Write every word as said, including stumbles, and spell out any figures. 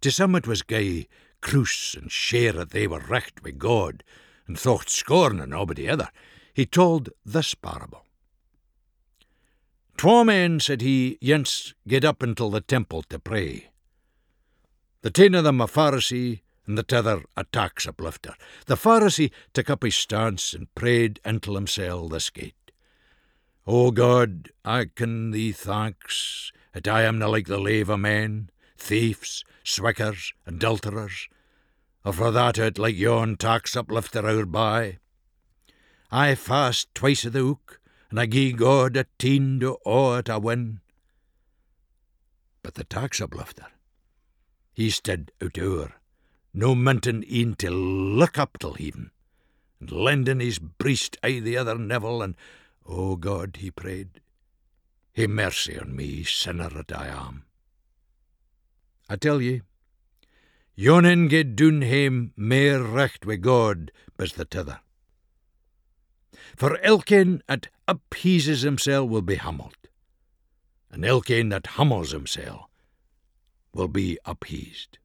To some it was gay, cruce and share that they were recht wi' God, and thocht scorn o' nobody other. He told this parable. Twa men, said he, yence get up until the temple to pray. The tane of them a Pharisee, and the t'other a tax uplifter. The Pharisee took up his stance and prayed until himsel this gate. O God, I can thee thanks, that I am na like the lave o' men, thieves, swickers, adulterers, or for that out like yon tax uplifter our by. I fast twice a the week, and I gie God a tiend o all at I win. But the tax uplifter, he stood out o'er, no minting een to look up till heaven, and lending his breast aye the other neville, and, O God, he prayed, hae mercy on me, sinner that I am. I tell ye, yonen gae doen hame mair recht wi' God bes the t'other. For elkeen that upheases himsel will be humbled, and elkeen that humbles himsel will be upheased.